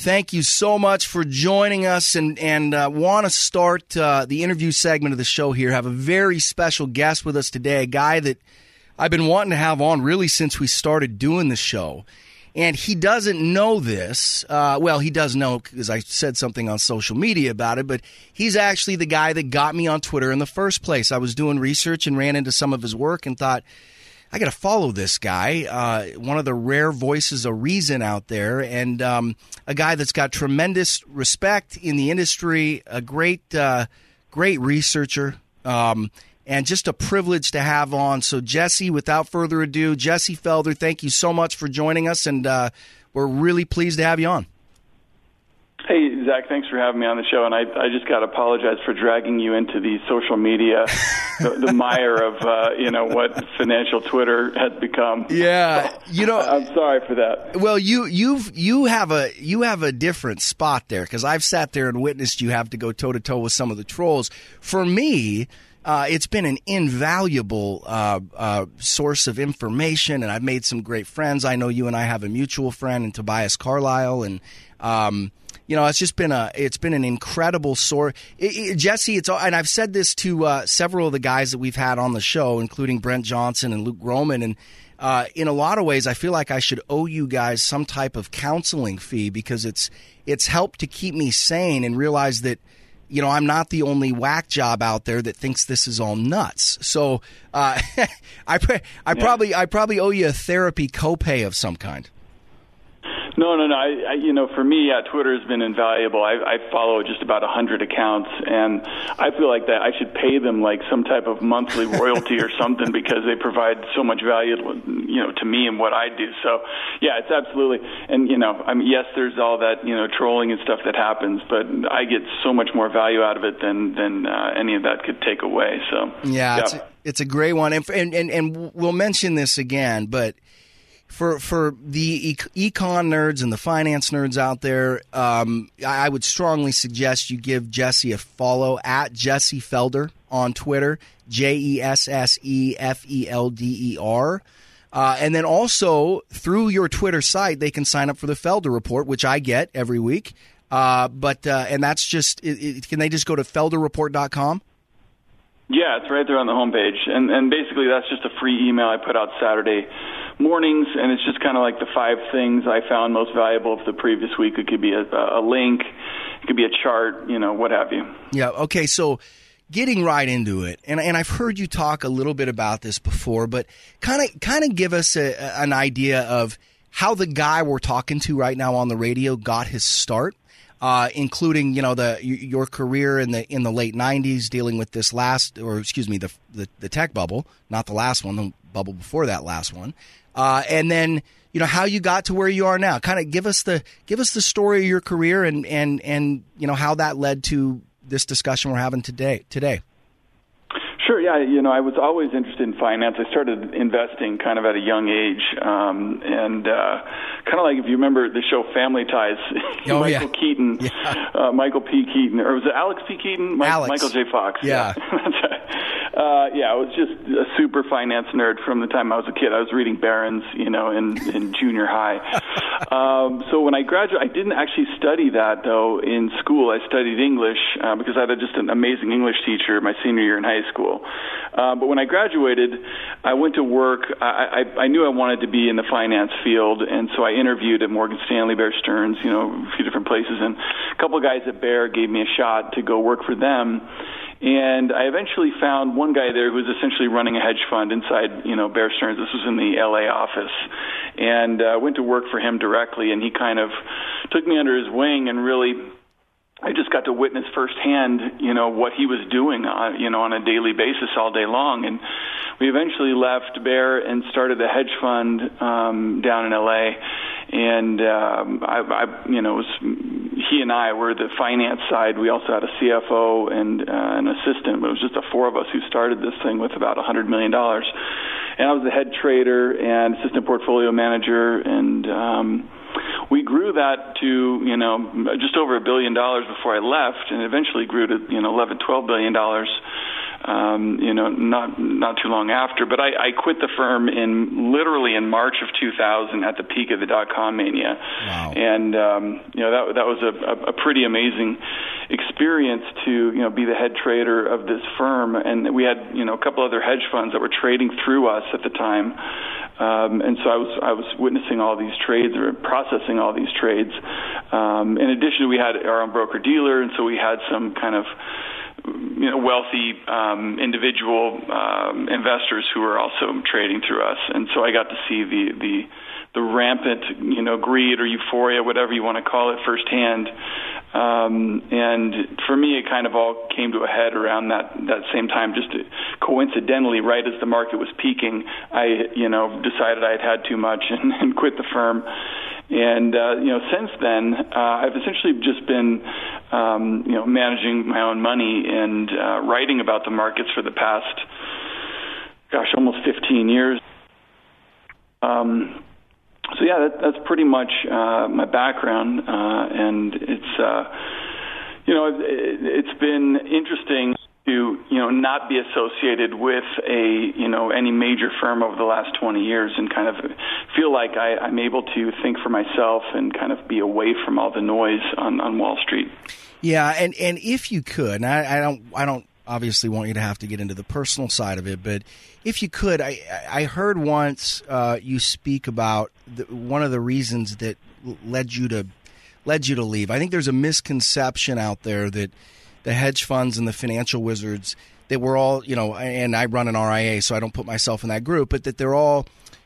thank you so much for joining us, and want to start the interview segment of the show here. Have a very special guest with us today, a guy that I've been wanting to have on really since we started doing the show. And he doesn't know this. Well, he does know because I said something on social media about it, but he's actually the guy that got me on Twitter in the first place. I was doing research and ran into some of his work and thought, I got to follow this guy, one of the rare voices of reason out there, and a guy that's got tremendous respect in the industry, a great researcher, and just a privilege to have on. So, Jesse, without further ado, Jesse Felder, thank you so much for joining us, and we're really pleased to have you on. Hey, Zach, thanks for having me on the show, and I just got to apologize for dragging you into the social media, the mire of, what financial Twitter has become. Yeah, I'm sorry for that. Well, you have a different spot there, because I've sat there and witnessed you have to go toe-to-toe with some of the trolls. For me, it's been an invaluable source of information, and I've made some great friends. I know you and I have a mutual friend in Tobias Carlisle, and it's just been an incredible source. Jesse, and I've said this to several of the guys that we've had on the show, including Brent Johnson and Luke Groman, and in a lot of ways, I feel like I should owe you guys some type of counseling fee, because it's helped to keep me sane and realize that, I'm not the only whack job out there that thinks this is all nuts. So I probably owe you a therapy copay of some kind. No. For me, Twitter has been invaluable. I follow just about 100 accounts, and I feel like that I should pay them like some type of monthly royalty or something, because they provide so much value, to me and what I do. So, yeah, it's absolutely. And yes, there's all that trolling and stuff that happens, but I get so much more value out of it than any of that could take away. So, yeah. It's a great one, and we'll mention this again, but. For the econ nerds and the finance nerds out there, I would strongly suggest you give Jesse a follow at Jesse Felder on Twitter, JESSEFELDER. And then also through your Twitter site, they can sign up for the Felder Report, which I get every week. And that's just, can they just go to felderreport.com? Yeah, it's right there on the homepage. And basically that's just a free email I put out Saturday mornings, and it's just kind of like the 5 things I found most valuable of the previous week. It could be a link, it could be a chart, what have you. Yeah, okay, so getting right into it, and I've heard you talk a little bit about this before, but kind of give us an idea of how the guy we're talking to right now on the radio got his start. Including your career in the late 90s, dealing with this the tech bubble, not the last one, the bubble before that last one, and then how you got to where you are now. Kind of give us the story of your career and how that led to this discussion we're having today. Sure, yeah. I was always interested in finance. I started investing kind of at a young age, and kind of like if you remember the show Family Ties, Michael Keaton, Michael P. Keaton, or was it Alex P. Keaton? Michael J. Fox. Yeah. I was just a super finance nerd from the time I was a kid. I was reading Barron's, in junior high. So when I graduated, I didn't actually study that, though, in school. I studied English because I had just an amazing English teacher my senior year in high school. But when I graduated, I went to work. I knew I wanted to be in the finance field, and so I interviewed at Morgan Stanley, Bear Stearns, a few different places. And a couple of guys at Bear gave me a shot to go work for them. And I eventually found one guy there who was essentially running a hedge fund inside, Bear Stearns. This was in the LA office. And I went to work for him directly, and he kind of took me under his wing, and really I just got to witness firsthand, what he was doing on a daily basis all day long. And we eventually left Bear and started a hedge fund down in LA. And he and I were the finance side. We also had a CFO and an assistant, but it was just the 4 of us who started this thing with about $100 million. And I was the head trader and assistant portfolio manager, and we grew that to, just over $1 billion before I left, and eventually grew to, $11, $12 billion not too long after. But I quit the firm literally in March of 2000 at the peak of the .com mania. Wow. And that was a pretty amazing experience to be the head trader of this firm. And we had a couple other hedge funds that were trading through us at the time. And so I was witnessing all these trades or processing all these trades. In addition, we had our own broker dealer, and so we had some kind of wealthy individual investors who were also trading through us. And so I got to see the rampant greed or euphoria, whatever you want to call it, firsthand. And for me, it kind of all came to a head around that same time. Just coincidentally, right as the market was peaking, I decided I had had too much and quit the firm. And since then, I've essentially just been managing my own money and writing about the markets for the past, almost 15 years. So yeah, that's pretty much my background, and it's been interesting to not be associated with any major firm over the last 20 years, and kind of feel like I'm able to think for myself and kind of be away from all the noise on Wall Street. Yeah, and if you could, and I don't obviously want you to have to get into the personal side of it, but if you could, I heard once you speak about one of the reasons that led you to leave. I think there's a misconception out there that the hedge funds and the financial wizards, that we're all, and I run an RIA, so I don't put myself in that group, but that they're all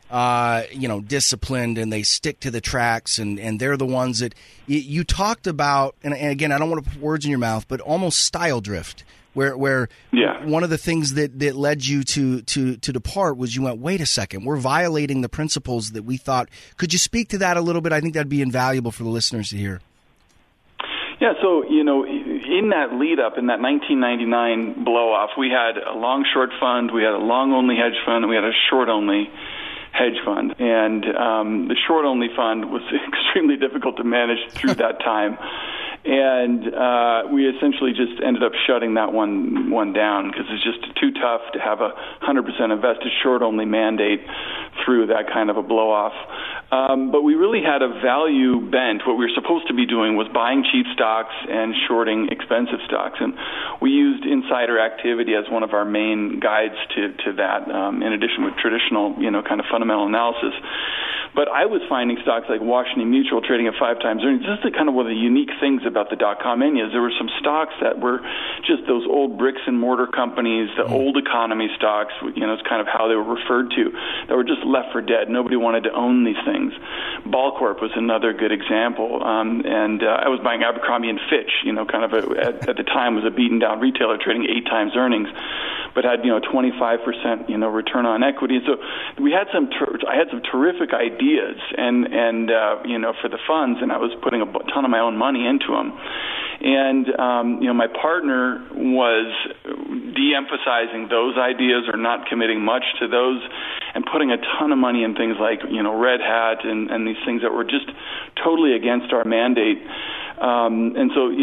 disciplined and they stick to the tracks, and they're the ones that you talked about. And again, I don't want to put words in your mouth, but almost style drift. Where one of the things that led you to depart was you went, wait a second, we're violating the principles that we thought. Could you speak to that a little bit? I think that'd be invaluable for the listeners to hear. Yeah, so, in that lead-up, in that 1999 blow-off, we had a long-short fund, we had a long-only hedge fund, and we had a short-only hedge fund. And the short-only fund was extremely difficult to manage through that time. And we essentially just ended up shutting that one down because it's just too tough to have a 100% invested short-only mandate through that kind of a blow-off. But we really had a value bent. What we were supposed to be doing was buying cheap stocks and shorting expensive stocks. And we used insider activity as one of our main guides to that, in addition with traditional, kind of fundamental analysis. But I was finding stocks like Washington Mutual trading at 5 times earnings. This is kind of one of the unique things about the .com mania. There were some stocks that were just those old bricks and mortar companies, the old economy stocks, it's kind of how they were referred to, that were just left for dead. Nobody wanted to own these things. Ballcorp was another good example. And I was buying Abercrombie and Fitch, kind of at the time was a beaten down retailer trading 8 times earnings, but had 25% return on equity. And so we had I had some terrific ideas and for the funds, and I was putting a ton of my own money into them. And my partner was de-emphasizing those ideas or not committing much to those, and putting a ton of money in things like Red Hat and these things that were just totally against our mandate. And so,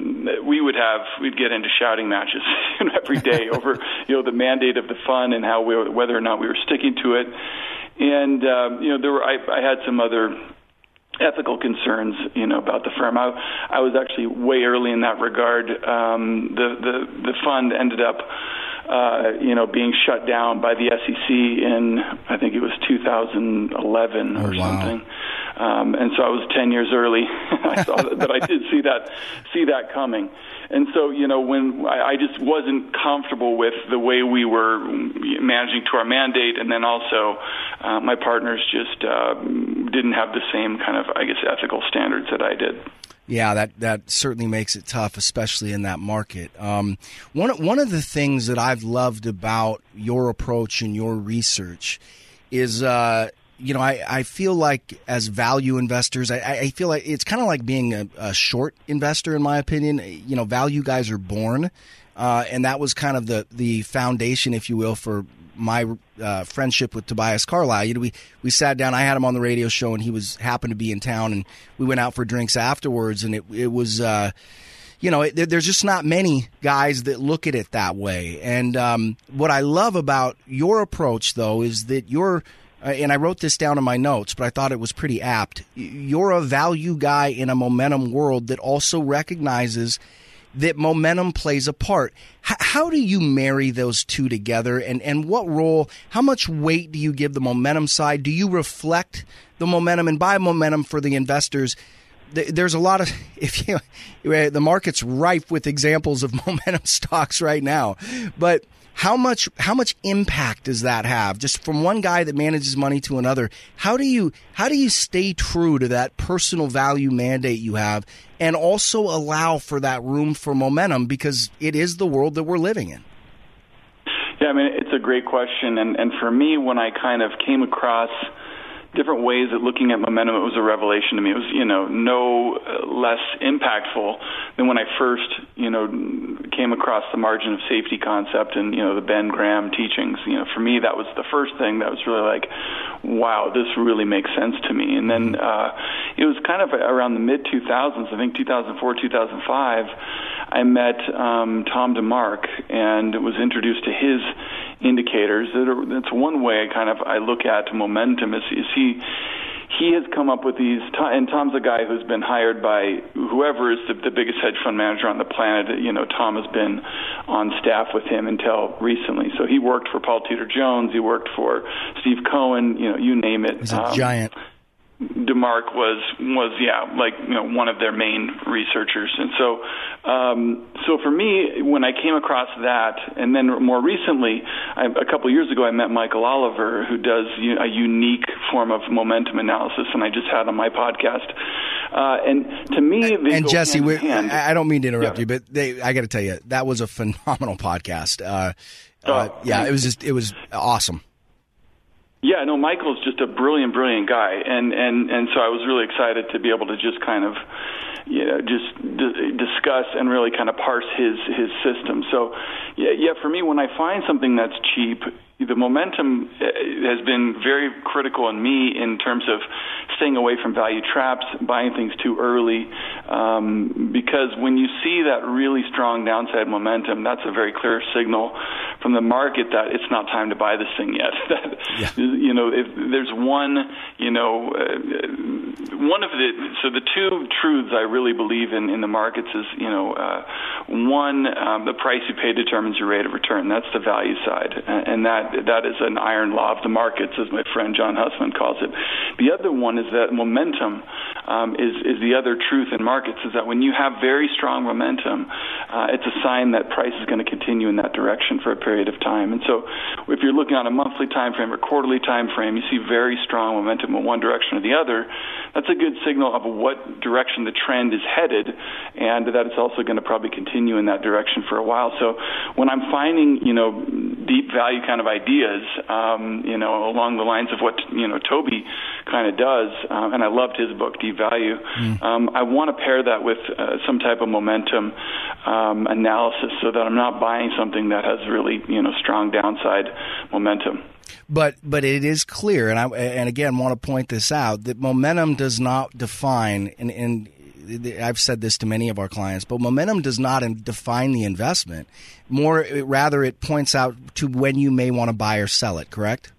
we'd get into shouting matches every day over, the mandate of the fund and whether or not we were sticking to it. And, I had some other ethical concerns, about the firm. I was actually way early in that regard. The fund ended up, being shut down by the SEC in, I think it was 2011 or something. And so I was 10 years early. I saw that, but I did see that coming. And so, when I just wasn't comfortable with the way we were managing to our mandate, and then also my partners just didn't have the same kind of, ethical standards that I did. Yeah, that certainly makes it tough, especially in that market. One of the things that I've loved about your approach and your research is, I feel like as value investors, I feel like it's kind of like being a short investor, in my opinion. Value guys are born, and that was kind of the foundation, if you will, for my friendship with Tobias Carlisle. We sat down. I had him on the radio show, and he happened to be in town, and we went out for drinks afterwards. And it was there's just not many guys that look at it that way. And what I love about your approach, though, is that you're, and I wrote this down in my notes, but I thought it was pretty apt. You're a value guy in a momentum world that also recognizes that momentum plays a part. How do you marry those two together, and what role, how much weight do you give the momentum side? Do you reflect the momentum? And by momentum for the investors, there's a lot of, the market's rife with examples of momentum stocks right now, but how much impact does that have? Just from one guy that manages money to another, how do you stay true to that personal value mandate you have, and also allow for that room for momentum, because it is the world that we're living in? Yeah, I mean, it's a great question, and for me, when I kind of came across different ways of looking at momentum, it was a revelation to me. It was, no less impactful than when I first, came across the margin of safety concept and, the Ben Graham teachings. For me, that was the first thing that was really like, wow, this really makes sense to me. And then it was kind of around the mid-2000s, I think 2004, 2005, I met Tom DeMark and was introduced to his indicators. That's one way I look at momentum. Is he has come up with these, and Tom's a guy who's been hired by whoever is the biggest hedge fund manager on the planet. Tom has been on staff with him until recently. So he worked for Paul Tudor Jones. He worked for Steve Cohen. You name it. He's a giant. DeMark was one of their main researchers, and so for me, when I came across that, and then more recently, a couple of years ago, I met Michael Oliver, who does a unique form of momentum analysis, and I just had on my podcast. And to me, they go Jesse, hand in hand. I don't mean to interrupt you, but I got to tell you, that was a phenomenal podcast. It was awesome. Yeah, no, Michael's just a brilliant guy, and so I was really excited to be able to just kind of, discuss and really kind of parse his system. So, for me, when I find something that's cheap, the momentum has been very critical in me in terms of staying away from value traps, buying things too early, because when you see that really strong downside momentum, that's a very clear signal from the market that it's not time to buy this thing yet. If there's one of the two truths I really believe in the markets is, one, the price you pay determines your rate of return. That's the value side, and that is an iron law of the markets, as my friend John Hussman calls it. The other one is that momentum is the other truth in markets, is that when you have very strong momentum, it's a sign that price is going to continue in that direction for a period of time. And so if you're looking on a monthly time frame or quarterly time frame, you see very strong momentum in one direction or the other, that's a good signal of what direction the trend is headed, and that it's also going to probably continue in that direction for a while. So when I'm finding, deep value kind of ideas, along the lines of what, Toby kind of does, and I loved his book, Deep Value, I want to pair that with some type of momentum analysis so that I'm not buying something that has really, strong downside momentum. But it is clear, and again want to point this out, that momentum does not define, and I've said this to many of our clients, but momentum does not define the investment. Rather, it points out to when you may want to buy or sell it. Correct?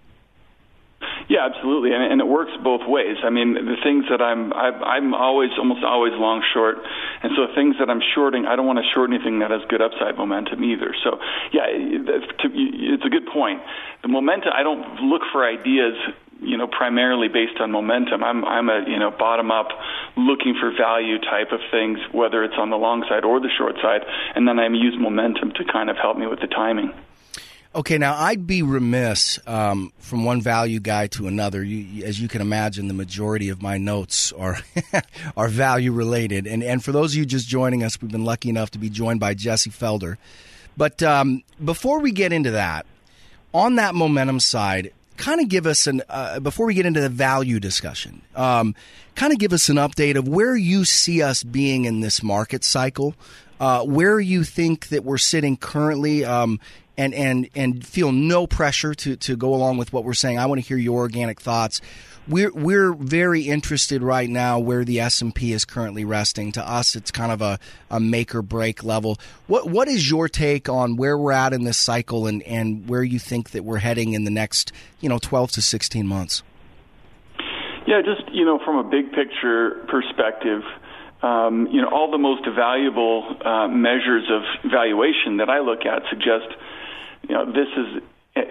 Yeah, absolutely, and it works both ways. I mean, the things that I'm almost always long short, and so things that I'm shorting, I don't want to short anything that has good upside momentum either. So, yeah, it's a good point. The momentum, I don't look for ideas, primarily based on momentum. I'm a bottom up, looking for value type of things, whether it's on the long side or the short side, and then I use momentum to kind of help me with the timing. Okay, now I'd be remiss from one value guy to another. As you can imagine, the majority of my notes are are value related. And for those of you just joining us, we've been lucky enough to be joined by Jesse Felder. But before we get into that, on that momentum side, kind of give us before we get into the value discussion, kind of give us an update of where you see us being in this market cycle, where you think that we're sitting currently. and feel no pressure to go along with what we're saying. I want to hear your organic thoughts. We're very interested right now where the S&P is currently resting. To us, it's kind of a make or break level. What is your take on where we're at in this cycle and where you think that we're heading in the next 12 to 16 months? Yeah, just from a big picture perspective, all the most valuable measures of valuation that I look at suggest this is,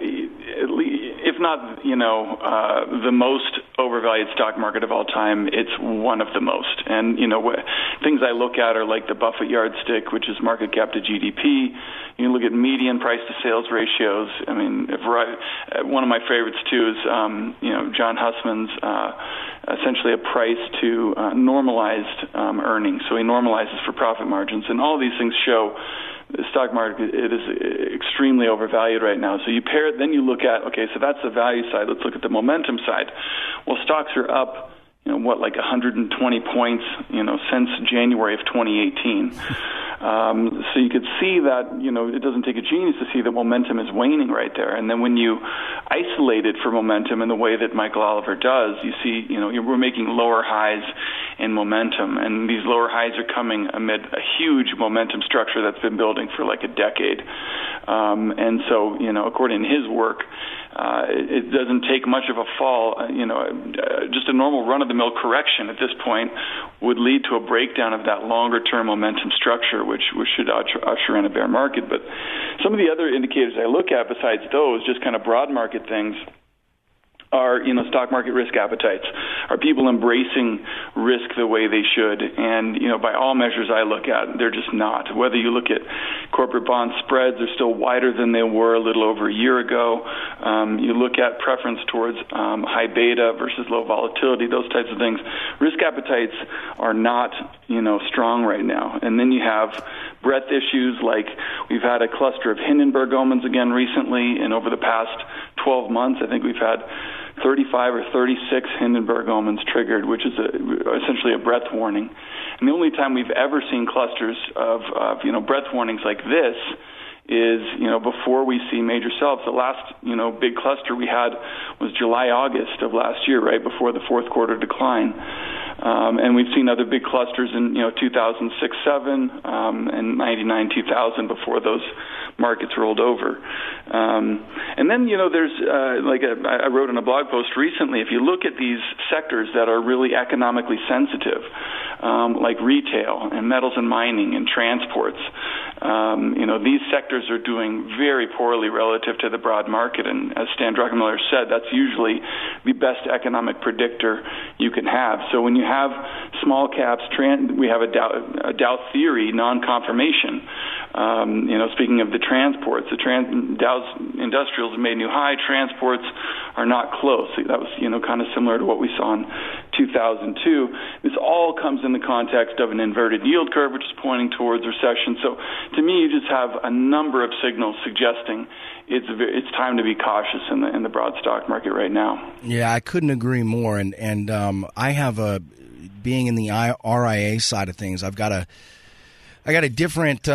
if not, the most overvalued stock market of all time, it's one of the most. And, things I look at are like the Buffett yardstick, which is market cap to GDP. You look at median price to sales ratios. I mean, one of my favorites, too, is, John Hussman's essentially a price to normalized earnings. So he normalizes for profit margins. And all these things show the stock market, it is extremely overvalued right now. So you pair it, then you look at, okay, so that's the value side. Let's look at the momentum side. Well, stocks are up, like 120 points, since January of 2018. So you could see that, it doesn't take a genius to see that momentum is waning right there. And then when you isolate it for momentum in the way that Michael Oliver does, you see, we're making lower highs in momentum. And these lower highs are coming amid a huge momentum structure that's been building for like a decade. And so, according to his work, it doesn't take much of a fall. Just a normal run-of-the-mill correction at this point would lead to a breakdown of that longer-term momentum structure, which should usher in a bear market. But some of the other indicators I look at besides those, just kind of broad market things, are stock market risk appetites. Are people embracing risk the way they should? And by all measures I look at, they're just not. Whether you look at corporate bond spreads, they're still wider than they were a little over a year ago. You look at preference towards high beta versus low volatility, those types of things. Risk appetites are not strong right now. And then you have breadth issues, like we've had a cluster of Hindenburg omens again recently, and over the past 12 months, I think we've had 35 or 36 Hindenburg omens triggered, which is essentially a breadth warning. And the only time we've ever seen clusters of breadth warnings like this is, before we see major sell-offs. The last, big cluster we had was July, August of last year, right before the fourth quarter decline. And we've seen other big clusters in, 2006-07 and 99-2000 before those markets rolled over. And then, there's, I wrote in a blog post recently, if you look at these sectors that are really economically sensitive, like retail and metals and mining and transports, these sectors are doing very poorly relative to the broad market. And as Stan Druckenmiller said, that's usually the best economic predictor you can have. So when you have small caps, we have a Dow theory non-confirmation. Speaking of the transports, the Dow's industrials have made a new high. Transports are not close. That was, kind of similar to what we saw in 2002. This all comes in the context of an inverted yield curve, which is pointing towards recession. So to me, you just have a number of signals suggesting it's time to be cautious in the broad stock market right now. Yeah, I couldn't agree more. And I have being in the RIA side of things, I got a different,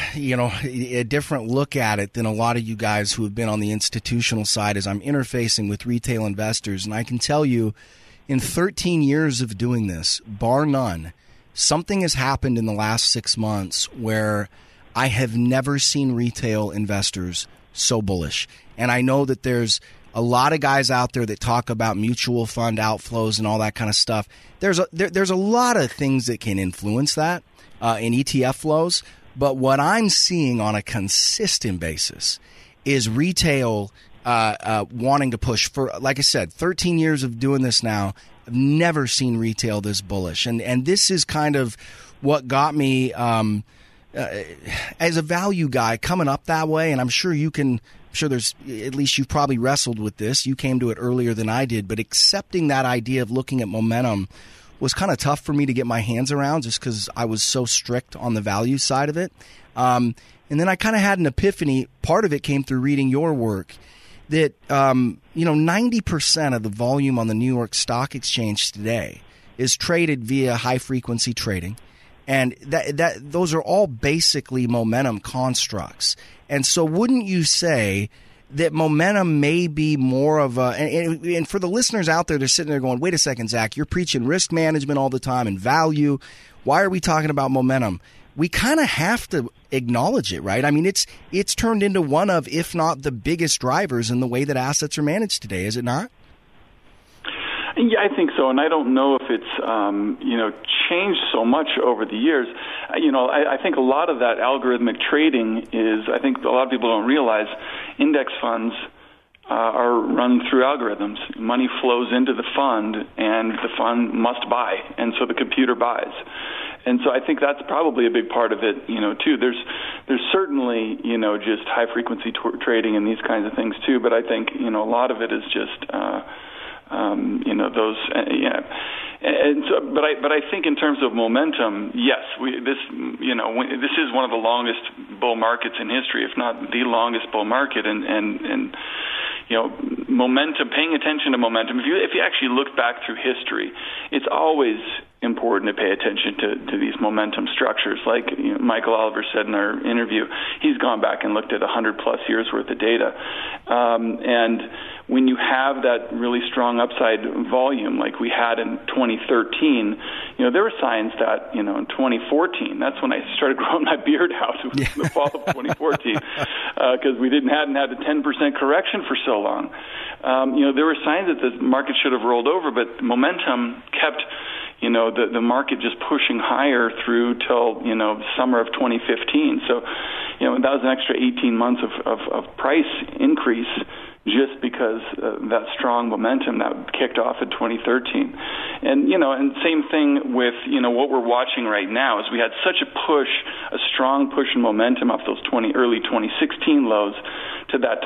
a different look at it than a lot of you guys who have been on the institutional side as I'm interfacing with retail investors. And I can tell you, in 13 years of doing this, bar none, something has happened in the last 6 months where I have never seen retail investors so bullish. And I know that there's a lot of guys out there that talk about mutual fund outflows and all that kind of stuff. There's a lot of things that can influence that. In ETF flows, but what I'm seeing on a consistent basis is retail wanting to push for, like I said, 13 years of doing this now. I've never seen retail this bullish, and this is kind of what got me as a value guy coming up that way. And I'm sure there's, at least you've probably wrestled with this. You came to it earlier than I did, but accepting that idea of looking at momentum was kind of tough for me to get my hands around just because I was so strict on the value side of it. And then I kind of had an epiphany. Part of it came through reading your work that, 90% of the volume on the New York Stock Exchange today is traded via high-frequency trading. And those are all basically momentum constructs. And so wouldn't you say that momentum may be more of a, and for the listeners out there, they're sitting there going, wait a second, Zach, you're preaching risk management all the time and value. Why are we talking about momentum? We kind of have to acknowledge it, right? I mean, it's turned into one of, if not the biggest drivers in the way that assets are managed today, is it not? Yeah, I think so, and I don't know if it's changed so much over the years. I think a lot of that algorithmic trading is, I think a lot of people don't realize, index funds are run through algorithms. Money flows into the fund, and the fund must buy, and so the computer buys. And so I think that's probably a big part of it, too. There's certainly, just high frequency trading and these kinds of things too. But I think, a lot of it is just, those, And so, but I think in terms of momentum, yes, this is one of the longest bull markets in history, if not the longest bull market, and momentum, paying attention to momentum. If you actually look back through history, it's always important to pay attention to these momentum structures. Like Michael Oliver said in our interview, he's gone back and looked at 100 plus years worth of data. And when you have that really strong upside volume like we had in 2013, there were signs that, in 2014, that's when I started growing my beard out. It was the fall of 2014, because we hadn't had a 10% correction for so long. There were signs that the market should have rolled over, but momentum kept the market just pushing higher through till, summer of 2015. So, that was an extra 18 months of price increase just because that strong momentum that kicked off in 2013. And, and same thing with, what we're watching right now is we had such a strong push in momentum off those early 2016 lows to that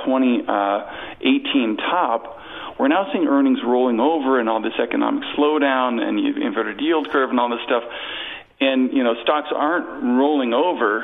2018 top. We're now seeing earnings rolling over and all this economic slowdown and inverted yield curve and all this stuff. And, stocks aren't rolling over,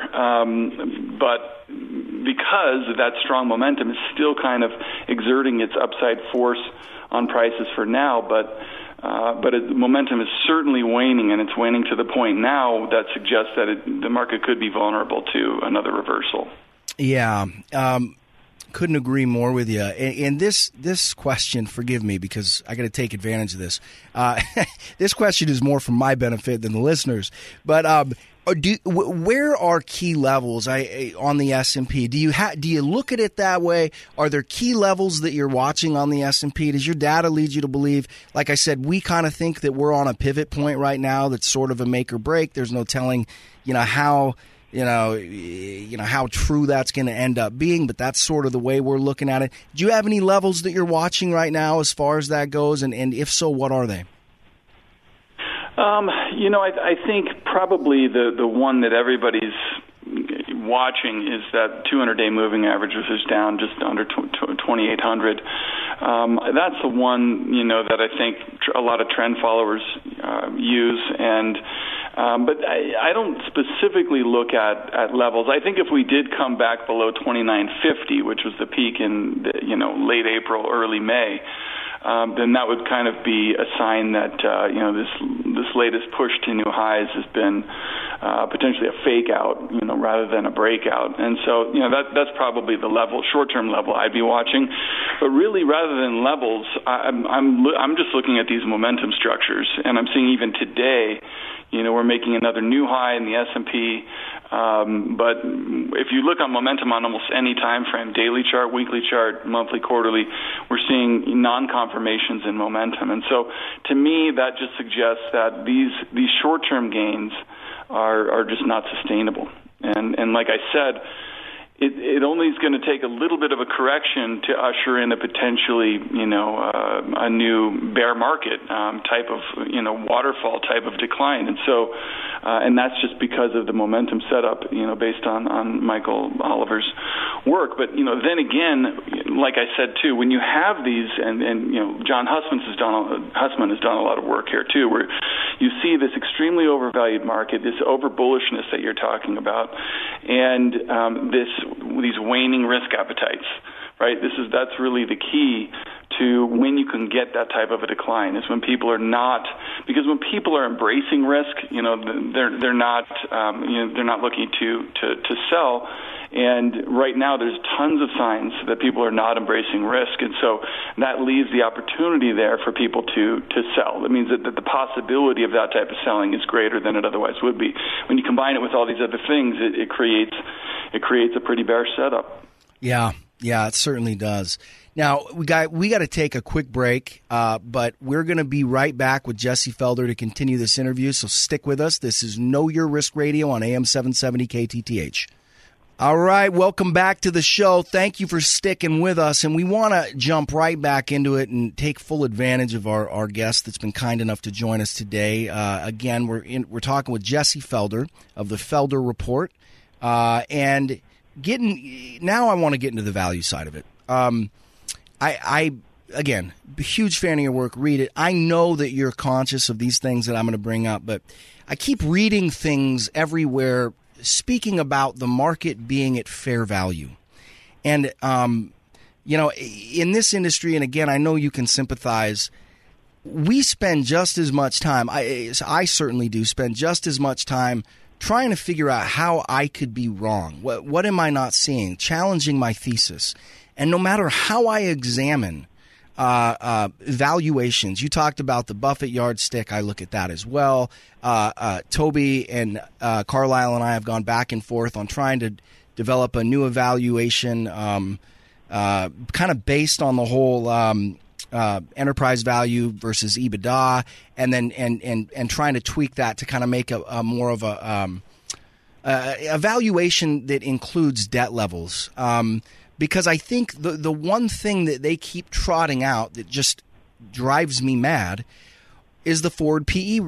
but because that strong momentum is still kind of exerting its upside force on prices for now, but momentum is certainly waning, and it's waning to the point now that suggests that the market could be vulnerable to another reversal. Yeah. Couldn't agree more with you. And this question, forgive me because I got to take advantage of this. This question is more for my benefit than the listeners. But where are key levels on the S&P? Do you look at it that way? Are there key levels that you're watching on the S&P? Does your data lead you to believe? Like I said, we kind of think that we're on a pivot point right now. That's sort of a make or break. There's no telling, how. How true that's going to end up being, but that's sort of the way we're looking at it. Do you have any levels that you're watching right now as far as that goes? And if so, what are they? I think probably the one that everybody's watching is that 200-day moving average, which is down just under 2,800. That's the one, that I think a lot of trend followers use. And but I don't specifically look at levels. I think if we did come back below 2950, which was the peak in late April, early May, then that would kind of be a sign that this latest push to new highs has been potentially a fake out, rather than a breakout. And so that's probably the short-term level I'd be watching. But really, rather than levels, I'm just looking at these momentum structures, and I'm seeing even today, we're making another new high in the S&P. But if you look on momentum on almost any time frame, daily chart, weekly chart, monthly, quarterly, we're seeing non-confirmations in momentum. And so to me, that just suggests that these short-term gains are just not sustainable. And like I said, it only is going to take a little bit of a correction to usher in a potentially, a new bear market type of, waterfall type of decline. And so, and that's just because of the momentum setup, based on Michael Oliver's work. But, then again, like I said, too, when you have these, and John Hussman has done a lot of work here, too, where you see this extremely overvalued market, this over bullishness that you're talking about, and these waning risk appetites, right? That's really the key to when you can get that type of a decline, is when people are not, because when people are embracing risk, they're not looking to sell. And right now there's tons of signs that people are not embracing risk, and so that leaves the opportunity there for people to sell. That means that the possibility of that type of selling is greater than it otherwise would be. When you combine it with all these other things, it creates a pretty bearish setup. Yeah, it certainly does. Now, we got to take a quick break, but we're going to be right back with Jesse Felder to continue this interview, so stick with us. This is Know Your Risk Radio on AM 770 KTTH. All right, welcome back to the show. Thank you for sticking with us, and we want to jump right back into it and take full advantage of our guest that's been kind enough to join us today. Again, we're talking with Jesse Felder of the Felder Report, and now I want to get into the value side of it. I again, huge fan of your work. Read it. I know that you're conscious of these things that I'm going to bring up, but I keep reading things everywhere speaking about the market being at fair value. And, in this industry, and again, I know you can sympathize, we spend just as much time, I certainly do spend just as much time trying to figure out how I could be wrong. What am I not seeing? Challenging my thesis. And no matter how I examine valuations, you talked about the Buffett yardstick. I look at that as well. Toby and Carlisle and I have gone back and forth on trying to develop a new evaluation, kind of based on the whole enterprise value versus EBITDA, and then and trying to tweak that to kind of make a more of a valuation that includes debt levels. Because I think the one thing that they keep trotting out that just drives me mad is the forward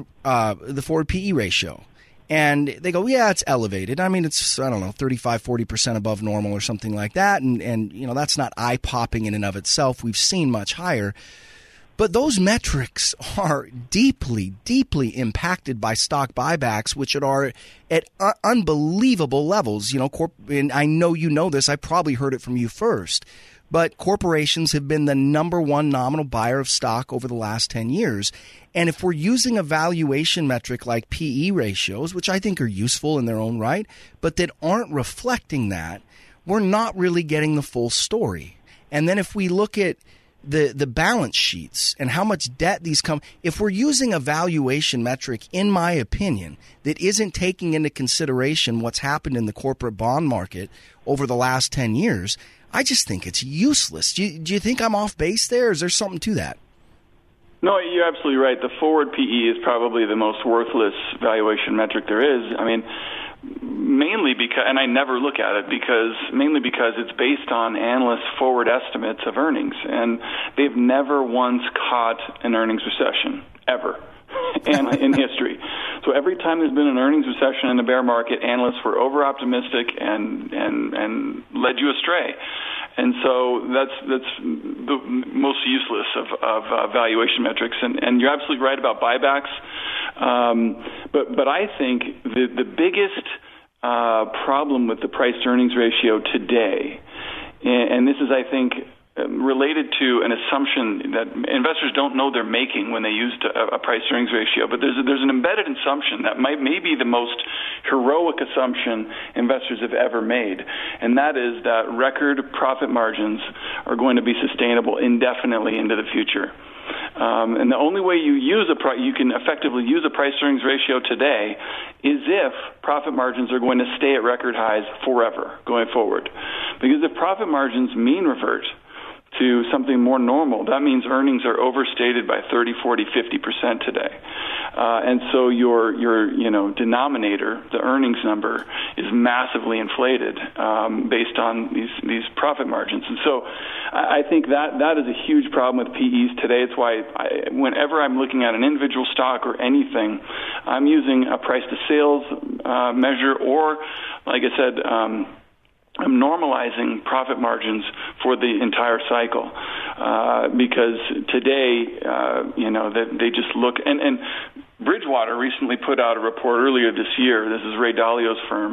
PE ratio. And they go, yeah, it's elevated. I mean, it's, 35, 40% above normal or something like that. And that's not eye-popping in and of itself. We've seen much higher. But those metrics are deeply, deeply impacted by stock buybacks, which are at unbelievable levels. And I know you know this. I probably heard it from you first. But corporations have been the number one nominal buyer of stock over the last 10 years. And if we're using a valuation metric like PE ratios, which I think are useful in their own right, but that aren't reflecting that, we're not really getting the full story. And then if we look at the balance sheets and how much debt these come, if we're using a valuation metric, in my opinion, that isn't taking into consideration what's happened in the corporate bond market over the last 10 years, I just think it's useless. Do you think I'm off base there? Or is there something to that? No, you're absolutely right. The forward PE is probably the most worthless valuation metric there is. I mean, mainly because, and I never look at it mainly because it's based on analysts' forward estimates of earnings, and they've never once caught an earnings recession, ever, in history. So every time there's been an earnings recession in the bear market, analysts were over-optimistic and led you astray. And so that's the most useless of valuation metrics. And you're absolutely right about buybacks. But I think the biggest problem with the price-to-earnings ratio today, and this is, I think, related to an assumption that investors don't know they're making when they use a price-to-earnings ratio, but there's an embedded assumption that may be the most heroic assumption investors have ever made, and that is that record profit margins are going to be sustainable indefinitely into the future. And the only way you can effectively use a price-to-earnings ratio today is if profit margins are going to stay at record highs forever going forward. Because if profit margins mean revert to something more normal, that means earnings are overstated by 30, 40, 50% today. And so your denominator, the earnings number, is massively inflated based on these profit margins. And so I think that is a huge problem with PEs today. It's why whenever I'm looking at an individual stock or anything, I'm using a price-to-sales measure, or, like I said, I'm normalizing profit margins for the entire cycle because today, they just look and Bridgewater recently put out a report earlier this year. This is Ray Dalio's firm,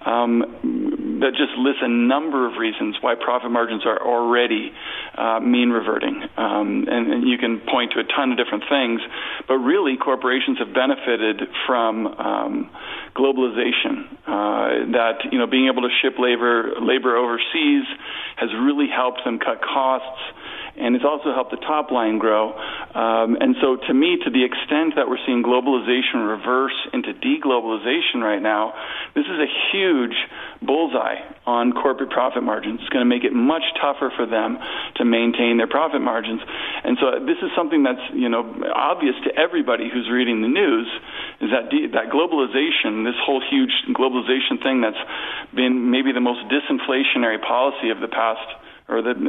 that just lists a number of reasons why profit margins are already mean reverting. And you can point to a ton of different things, but really corporations have benefited from globalization. That being able to ship labor overseas has really helped them cut costs. And it's also helped the top line grow. And so to me, to the extent that we're seeing globalization reverse into deglobalization right now, this is a huge bullseye on corporate profit margins. It's going to make it much tougher for them to maintain their profit margins. And so this is something that's, obvious to everybody who's reading the news, is that that globalization, this whole huge globalization thing that's been maybe the most disinflationary policy of the past, or the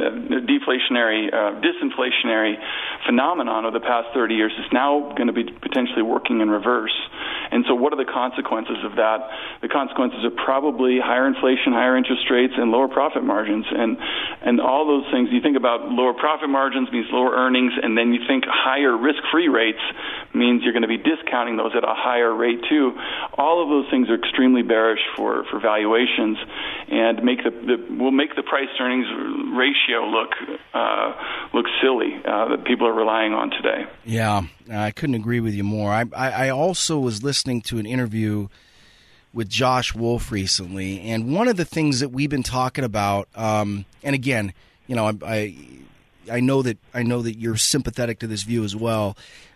disinflationary phenomenon of the past 30 years is now going to be potentially working in reverse. And so what are the consequences of that? The consequences are probably higher inflation, higher interest rates, and lower profit margins. And all those things, you think about lower profit margins means lower earnings, and then you think higher risk-free rates means you're going to be discounting those at a higher rate too. All of those things are extremely bearish for valuations and will make the price-to-earnings ratio look silly that people are relying on today. Yeah, I couldn't agree with you more. I also was listening to an interview with Josh Wolf recently, and one of the things that we've been talking about, and again, I know that you're sympathetic to this view as well.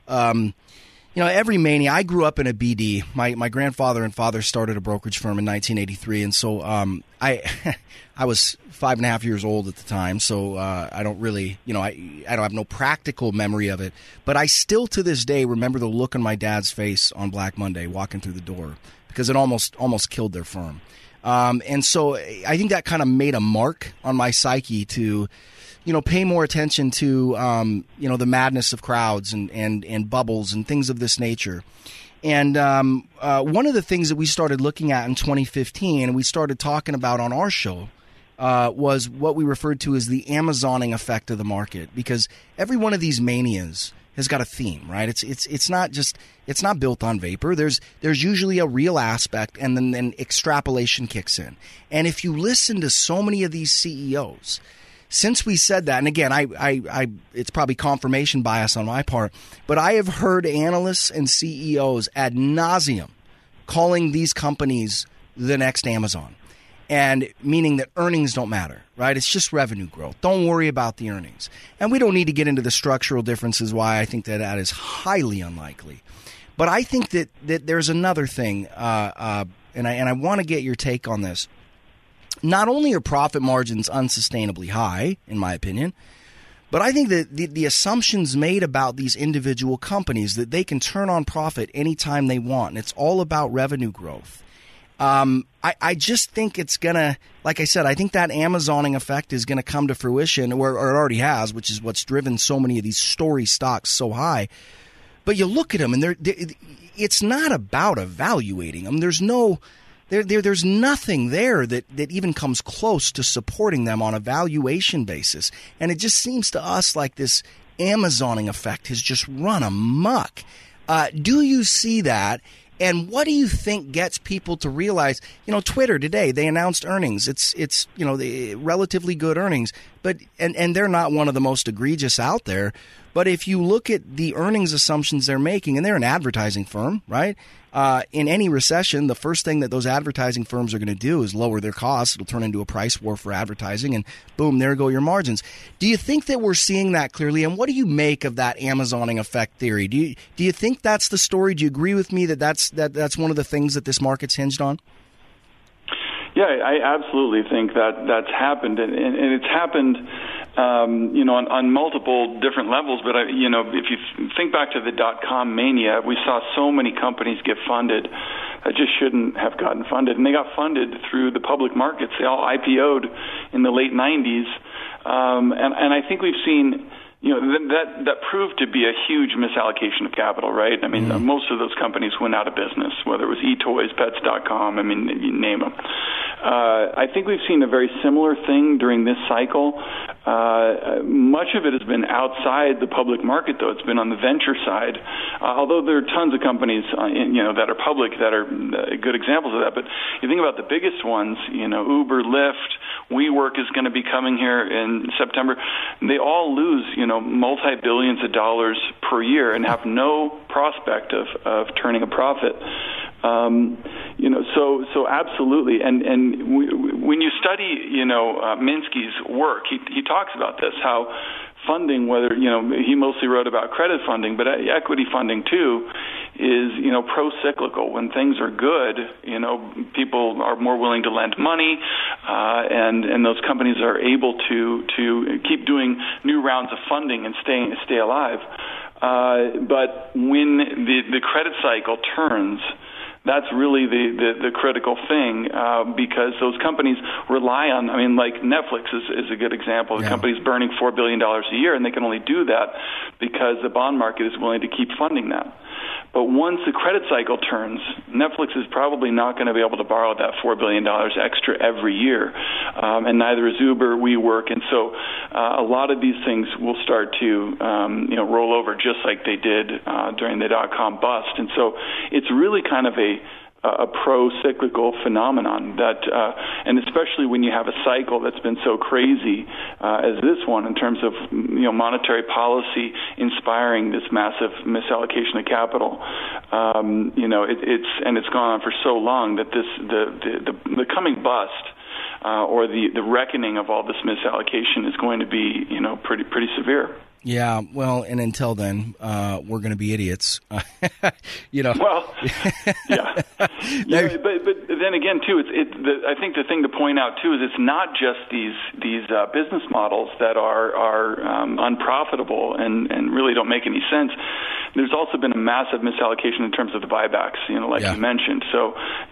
Every mania. I grew up in a BD. My grandfather and father started a brokerage firm in 1983, and so I was 5.5 years old at the time. So I don't really, I don't have no practical memory of it. But I still to this day remember the look on my dad's face on Black Monday walking through the door, because it almost killed their firm. And so I think that kind of made a mark on my psyche to, pay more attention to, the madness of crowds and bubbles and things of this nature. And one of the things that we started looking at in 2015 and we started talking about on our show was what we referred to as the Amazoning effect of the market, because every one of these manias has got a theme, right? It's not built on vapor. There's usually a real aspect, and then extrapolation kicks in. And if you listen to so many of these CEOs, since we said that, and again, I it's probably confirmation bias on my part, but I have heard analysts and CEOs ad nauseum calling these companies the next Amazon, and meaning that earnings don't matter, right? It's just revenue growth. Don't worry about the earnings. And we don't need to get into the structural differences why I think that is highly unlikely. But I think that there's another thing, and I want to get your take on this. Not only are profit margins unsustainably high, in my opinion, but I think that the assumptions made about these individual companies, that they can turn on profit anytime they want, and it's all about revenue growth. I just think it's going to, like I said, I think that Amazoning effect is going to come to fruition, or it already has, which is what's driven so many of these story stocks so high. But you look at them, and it's not about evaluating them. There's nothing there that even comes close to supporting them on a valuation basis. And it just seems to us like this Amazoning effect has just run amok. Do you see that? And what do you think gets people to realize, Twitter today, they announced earnings. It's relatively good earnings, but and they're not one of the most egregious out there. But if you look at the earnings assumptions they're making, and they're an advertising firm, right? In any recession, the first thing that those advertising firms are going to do is lower their costs. It'll turn into a price war for advertising, and boom, there go your margins. Do you think that we're seeing that clearly? And what do you make of that Amazoning effect theory? Do you think that's the story? Do you agree with me that that's one of the things that this market's hinged on? Yeah, I absolutely think that's happened, and it's happened, on multiple different levels. But if you think back to the .com mania, we saw so many companies get funded that just shouldn't have gotten funded, and they got funded through the public markets. They all IPO'd in the late 90s, and I think we've seen. That proved to be a huge misallocation of capital, right? I mean, most of those companies went out of business, whether it was eToys, Pets.com, you name them. I think we've seen a very similar thing during this cycle. Much of it has been outside the public market, though. It's been on the venture side, although there are tons of companies, that are public that are good examples of that. But you think about the biggest ones, Uber, Lyft, WeWork is going to be coming here in September. They all lose, multi-billions of dollars per year and have no prospect of turning a profit. So absolutely. And when you study, Minsky's work, he talks about this, how funding, whether, he mostly wrote about credit funding, but equity funding too, is, pro-cyclical. When things are good, people are more willing to lend money, and those companies are able to keep doing new rounds of funding and stay alive. But when the credit cycle turns, that's really the critical thing, because those companies rely on, like Netflix is a good example. The company's burning $4 billion a year, and they can only do that because the bond market is willing to keep funding that. But once the credit cycle turns, Netflix is probably not going to be able to borrow that $4 billion extra every year, and neither is Uber, WeWork, and so a lot of these things will start to roll over just like they did during the dot-com bust. And so it's really kind of a pro-cyclical phenomenon that, and especially when you have a cycle that's been so crazy as this one in terms of monetary policy inspiring this massive misallocation of capital. It's gone on for so long that the coming bust or the reckoning of all this misallocation is going to be pretty severe. Yeah, well, and until then, we're going to be idiots. Well, yeah. But then again, too, I think the thing to point out too is it's not just these business models that are unprofitable and really don't make any sense. There's also been a massive misallocation in terms of the buybacks, you mentioned. So,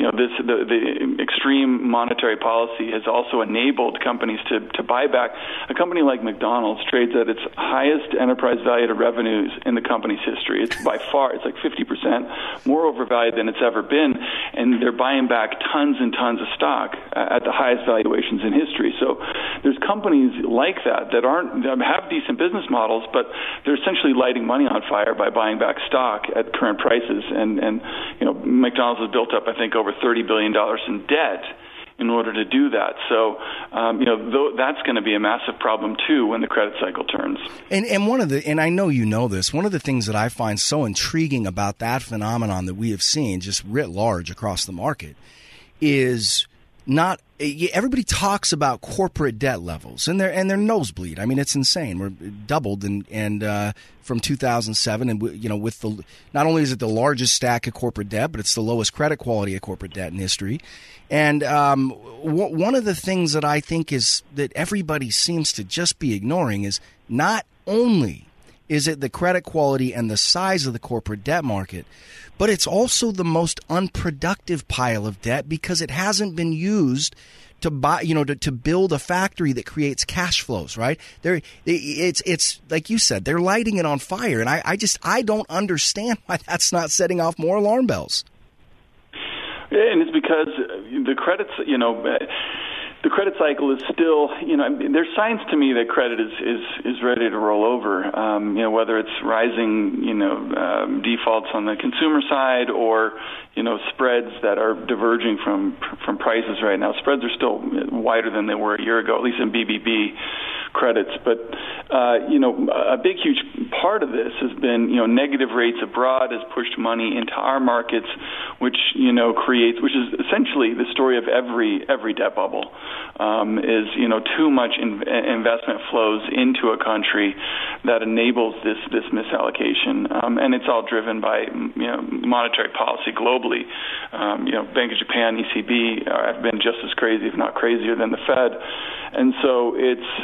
the extreme monetary policy has also enabled companies to buy back. A company like McDonald's trades at its highest enterprise value to revenues in the company's history. It's by far, it's like 50% more overvalued than it's ever been, and they're buying back tons and tons of stock at the highest valuations in history. So there's companies like that have decent business models, but they're essentially lighting money on fire by buying back stock at current prices. And McDonald's has built up, I think, over $30 billion in debt in order to do that. So, that's going to be a massive problem too when the credit cycle turns. And and I know you know this, one of the things that I find so intriguing about that phenomenon that we have seen just writ large across the market is not everybody talks about corporate debt levels and they're nosebleed. I mean, it's insane. We're doubled and from 2007, and with not only is it the largest stack of corporate debt, but it's the lowest credit quality of corporate debt in history. And one of the things that I think is that everybody seems to just be ignoring is not only is it the credit quality and the size of the corporate debt market, but it's also the most unproductive pile of debt because it hasn't been used to buy, to build a factory that creates cash flows, right? It's like you said, they're lighting it on fire, and I don't understand why that's not setting off more alarm bells. And it's because the credits, the credit cycle is still, there's signs to me that credit is ready to roll over. Whether it's rising, defaults on the consumer side or, spreads that are diverging from prices right now. Spreads are still wider than they were a year ago, at least in BBB credits. But, a big, huge part of this has been, negative rates abroad has pushed money into our markets, which is essentially the story of every debt bubble, is, too much investment flows into a country that enables this misallocation. And it's all driven by, monetary policy globally. Bank of Japan, ECB have been just as crazy, if not crazier than the Fed. And so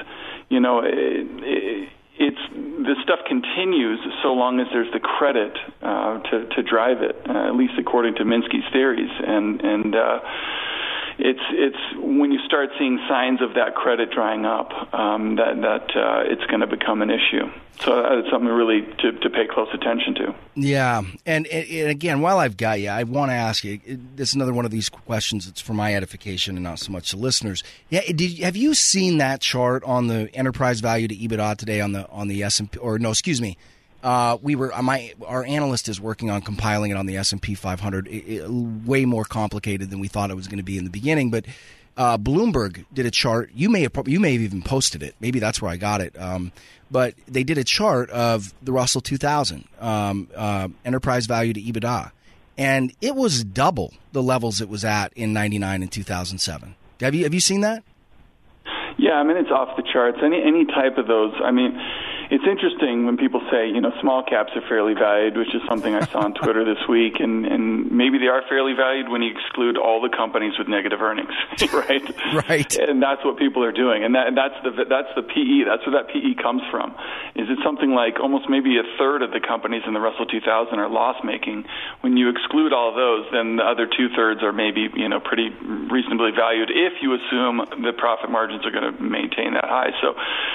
this stuff continues so long as there's the credit to drive it, at least according to Minsky's theories. And it's when you start seeing signs of that credit drying up, that it's going to become an issue. So it's something really to pay close attention to. Yeah, and again, while I've got you, I want to ask you. This is another one of these questions that's for my edification and not so much the listeners. Yeah, have you seen that chart on the enterprise value to EBITDA today on the S&P? Or no, excuse me. Our analyst is working on compiling it on the S&P 500. Way more complicated than we thought it was going to be in the beginning, but Bloomberg did a chart. You may have even posted it. Maybe that's where I got it. But they did a chart of the Russell 2000 enterprise value to EBITDA, and it was double the levels it was at in '99 and 2007. Have you seen that? Yeah, I mean, it's off the charts. Any type of those. I mean, it's interesting when people say, small caps are fairly valued, which is something I saw on Twitter this week, and maybe they are fairly valued when you exclude all the companies with negative earnings, right? Right. And that's what people are doing, and that's the PE. That's where that PE comes from. Is it something like almost maybe a third of the companies in the Russell 2000 are loss making? When you exclude all of those, then the other 2/3 are maybe pretty reasonably valued if you assume the profit margins are going to maintain that high. So,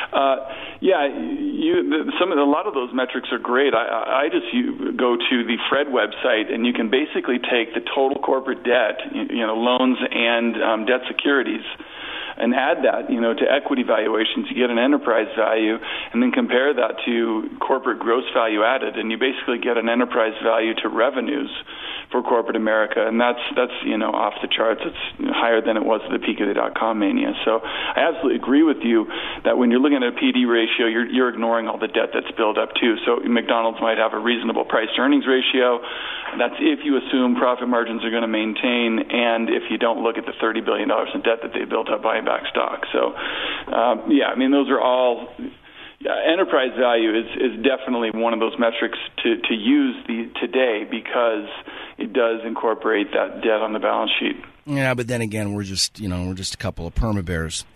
a lot of those metrics are great. I just go to the Fred website, and you can basically take the total corporate debt, loans and debt securities, and add that, to equity valuations. You get an enterprise value, and then compare that to corporate gross value added, and you basically get an enterprise value to revenues for corporate America, and that's off the charts. It's higher than it was at the peak of the dot-com mania. So I absolutely agree with you that when you're looking at a PD ratio, you're ignoring all the debt that's built up too. So McDonald's might have a reasonable price-to-earnings ratio. That's if you assume profit margins are going to maintain, and if you don't look at the $30 billion in debt that they built up buying back stock. So, those are all. Enterprise value is definitely one of those metrics to use today because it does incorporate that debt on the balance sheet. Yeah, but then again, we're just a couple of perma bears.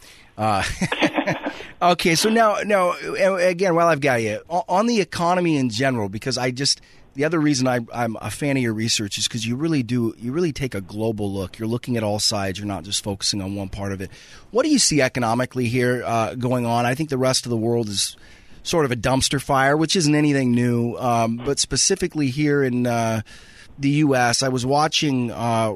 Okay, so now again, while I've got you on the economy in general, because the other reason I'm a fan of your research is because you really take a global look. You're looking at all sides. You're not just focusing on one part of it. What do you see economically here going on? I think the rest of the world is sort of a dumpster fire, which isn't anything new. But specifically here in the U.S., I was watching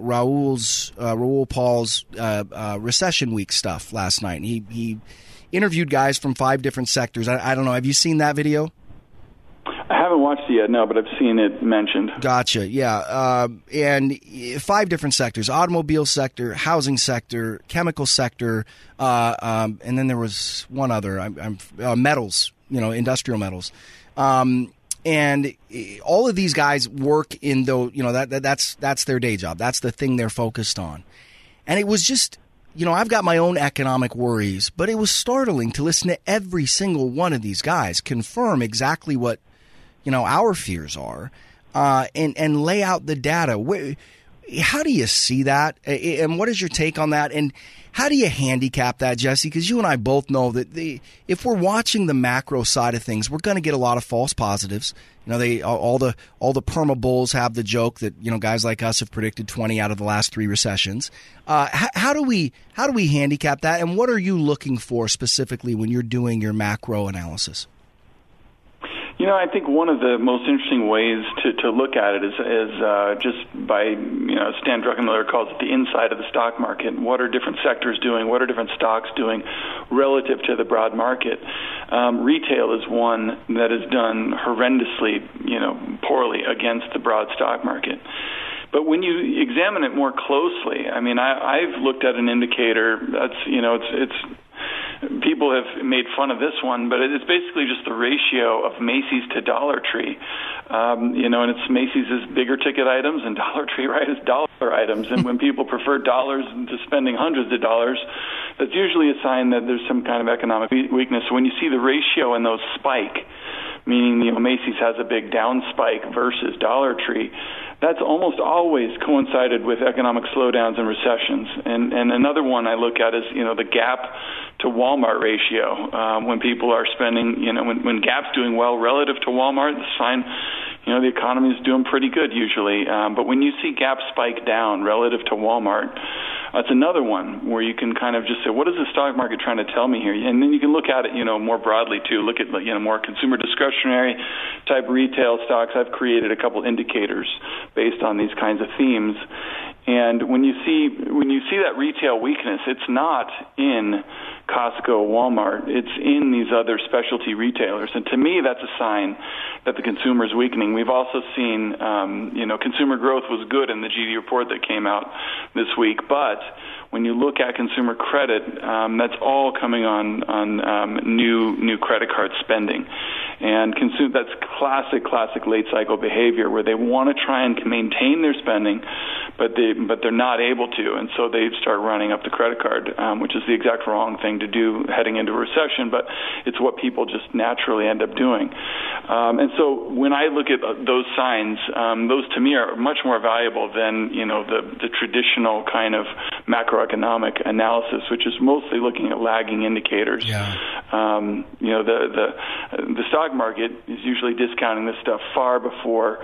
Raoul Paul's Recession Week stuff last night. And he interviewed guys from 5 different sectors. I don't know. Have you seen that video? I haven't watched it yet, no, but I've seen it mentioned. Gotcha, yeah. And 5 different sectors: automobile sector, housing sector, chemical sector, and then there was one other, metals, industrial metals. And all of these guys work in that's their day job. That's the thing they're focused on. And it was just, I've got my own economic worries, but it was startling to listen to every single one of these guys confirm exactly what our fears are, and lay out the data. How do you see that? And what is your take on that? And how do you handicap that, Jesse? Because you and I both know that if we're watching the macro side of things, we're going to get a lot of false positives. All the perma bulls have the joke that guys like us have predicted 20 out of the last 3 recessions. How do we handicap that? And what are you looking for specifically when you're doing your macro analysis? I think one of the most interesting ways to look at it is just by, Stan Druckenmiller calls it the inside of the stock market. What are different sectors doing? What are different stocks doing relative to the broad market? Retail is one that has done horrendously, poorly against the broad stock market. But when you examine it more closely, I've looked at an indicator that's, it's people have made fun of this one, but it's basically just the ratio of Macy's to Dollar Tree. And it's Macy's is bigger ticket items and Dollar Tree, right, is dollar items. And when people prefer dollars to spending hundreds of dollars, that's usually a sign that there's some kind of economic weakness. When you see the ratio in those spike, meaning Macy's has a big down spike versus Dollar Tree, that's almost always coincided with economic slowdowns and recessions. And another one I look at is, the Gap to Walmart ratio. When people are spending, when Gap's doing well relative to Walmart, it's fine. The economy is doing pretty good usually. But when you see Gap spike down relative to Walmart, that's another one where you can kind of just say, what is the stock market trying to tell me here? And then you can look at it, more broadly too. Look at, more consumer discretionary type retail stocks. I've created a couple indicators based on these kinds of themes. And when you see that retail weakness, it's not in Costco, Walmart. It's in these other specialty retailers. And to me, that's a sign that the consumer is weakening. We've also seen, consumer growth was good in the GDP report that came out this week. But when you look at consumer credit, that's all coming on new credit card spending. And that's classic late cycle behavior where they want to try and maintain their spending, but they're not able to, and so they start running up the credit card, which is the exact wrong thing to do heading into a recession, but it's what people just naturally end up doing. And so when I look at those signs, those to me are much more valuable than the traditional kind of macroeconomic analysis, which is mostly looking at lagging indicators. Yeah. The stock market is usually discounting this stuff far before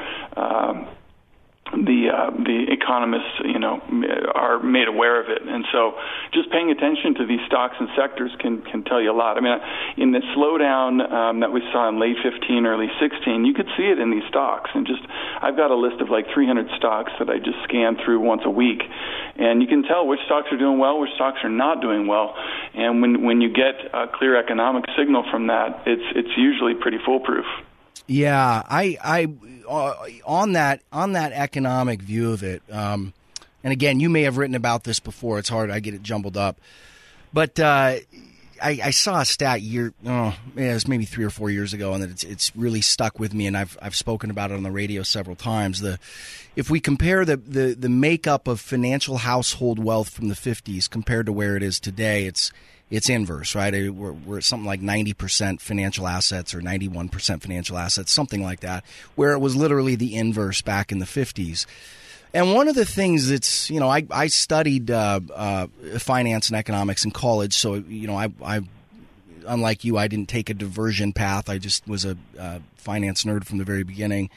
the economists, are made aware of it. And so just paying attention to these stocks and sectors can tell you a lot. I mean, in the slowdown that we saw in late 15, early 16, you could see it in these stocks. And I've got a list of like 300 stocks that I just scan through once a week. And you can tell which stocks are doing well, which stocks are not doing well. And when you get a clear economic signal from that, it's usually pretty foolproof. Yeah, I on that economic view of it, and again, you may have written about this before. It's hard; I get it jumbled up. But I saw a stat it was maybe 3 or 4 years ago, and that it's really stuck with me, and I've spoken about it on the radio several times. If we compare the makeup of financial household wealth from the 50s compared to where it is today, it's inverse, right? We're at something like 90% financial assets or 91% financial assets, something like that, where it was literally the inverse back in the 50s. And one of the things that's, I studied finance and economics in college, so, I unlike you, I didn't take a diversion path. I just was a finance nerd from the very beginning.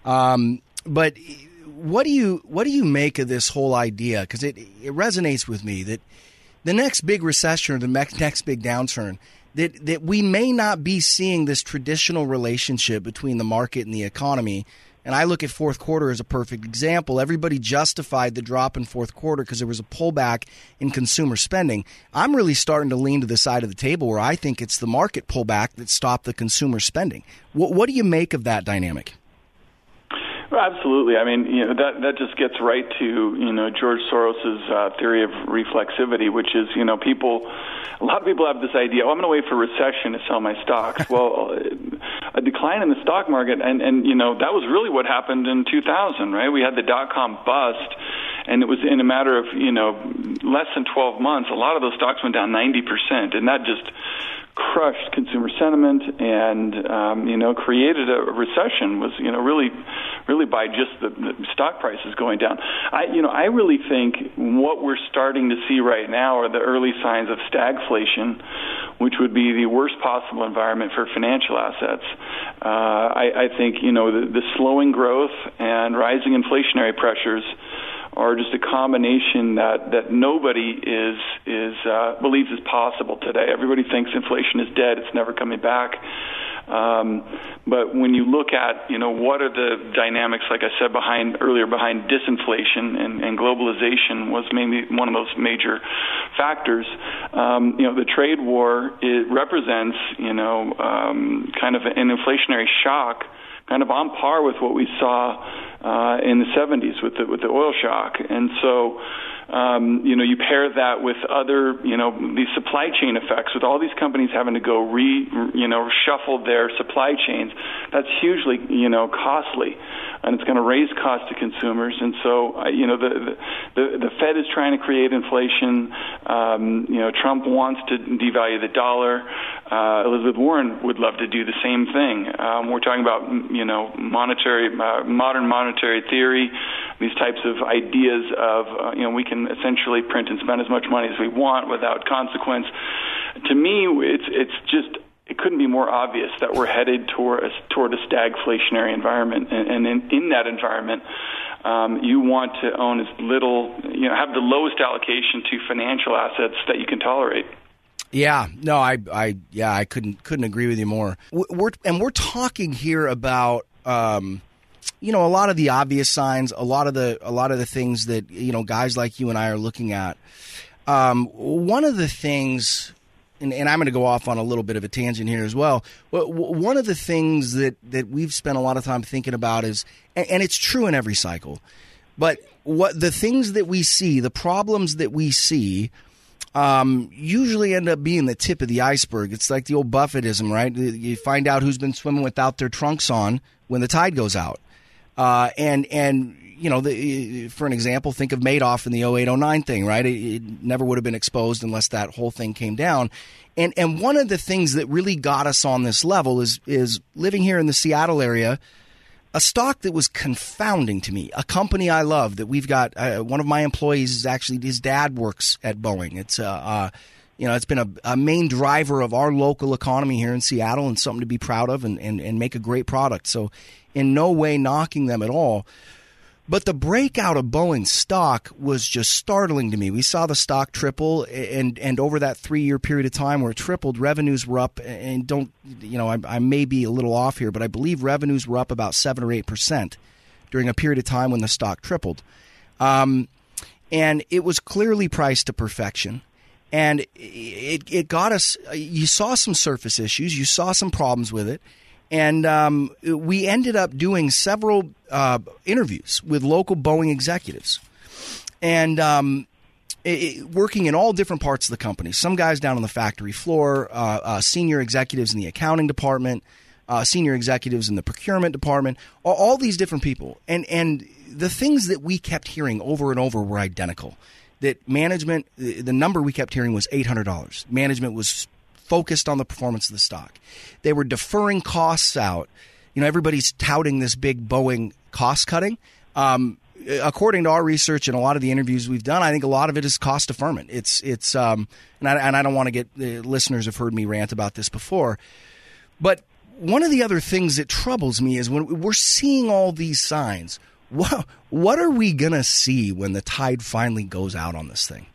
But what do you make of this whole idea? Because it resonates with me that the next big recession or the next big downturn, that we may not be seeing this traditional relationship between the market and the economy. And I look at fourth quarter as a perfect example. Everybody justified the drop in fourth quarter because there was a pullback in consumer spending. I'm really starting to lean to the side of the table where I think it's the market pullback that stopped the consumer spending. What do you make of that dynamic? Well, absolutely. I mean, that just gets right to, George Soros's theory of reflexivity, which is, a lot of people have this idea, I'm going to wait for a recession to sell my stocks. Well, a decline in the stock market, and that was really what happened in 2000, right? We had the dot-com bust, and it was in a matter of, less than 12 months, a lot of those stocks went down 90%, and that just crushed consumer sentiment and created a recession. Was really by just the stock prices going down. I really think what we're starting to see right now are the early signs of stagflation, which would be the worst possible environment for financial assets. I think the slowing growth and rising inflationary pressures are just a combination that nobody believes is possible today. Everybody thinks inflation is dead; it's never coming back. But when you look at what are the dynamics, like I said earlier, behind disinflation and globalization was maybe one of those major factors. The trade war, it represents kind of an inflationary shock, kind of on par with what we saw in the 70s with the oil shock. And so, you pair that with other, these supply chain effects, with all these companies having to go shuffle their supply chains. That's hugely, costly, and it's going to raise costs to consumers. And so, the Fed is trying to create inflation. Trump wants to devalue the dollar. Elizabeth Warren would love to do the same thing. We're talking about, modern monetary theory, these types of ideas of, we can essentially print and spend as much money as we want without consequence. To me, it couldn't be more obvious that we're headed toward a stagflationary environment, and in that environment, you want to own as little, have the lowest allocation to financial assets that you can tolerate. Yeah, no, I couldn't agree with you more. We're talking here about a lot of the obvious signs, a lot of the things that guys like you and I are looking at. One of the things, and I'm going to go off on a little bit of a tangent here as well. One of the things that we've spent a lot of time thinking about is, and it's true in every cycle, but what the things that we see, the problems that we see, usually end up being the tip of the iceberg. It's like the old Buffettism, right? You find out who's been swimming without their trunks on when the tide goes out. For an example, think of Madoff in the 08-09 thing, right? It never would have been exposed unless that whole thing came down. And one of the things that really got us on this level is living here in the Seattle area, a stock that was confounding to me, a company I love that we've got. One of my employees is actually, his dad works at Boeing. It's it's been a main driver of our local economy here in Seattle, and something to be proud of and make a great product. So in no way knocking them at all. But the breakout of Boeing stock was just startling to me. We saw the stock triple, and over that 3-year period of time where it tripled, revenues were up, and I may be a little off here, but I believe revenues were up about 7 or 8% during a period of time when the stock tripled. And it was clearly priced to perfection. And it got us, you saw some surface issues, you saw some problems with it. And we ended up doing several interviews with local Boeing executives and working in all different parts of the company. Some guys down on the factory floor, senior executives in the accounting department, senior executives in the procurement department, all these different people. And the things that we kept hearing over and over were identical. That management, the number we kept hearing was $800. Management was focused on the performance of the stock. They were deferring costs out. Everybody's touting this big Boeing cost cutting. According to our research and a lot of the interviews we've done, I think a lot of it is cost deferment. And I don't want to get, listeners have heard me rant about this before, but one of the other things that troubles me is when we're seeing all these signs, what are we going to see when the tide finally goes out on this thing?